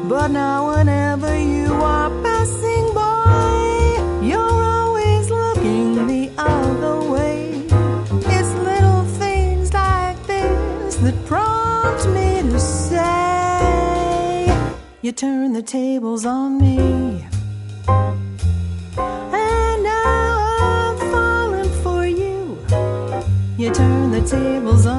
But now whenever you are passing by, you're always looking the other way. It's little things like this that prompt me to say, you turn the tables on me. And now I'm falling for you. You turn the tables on me.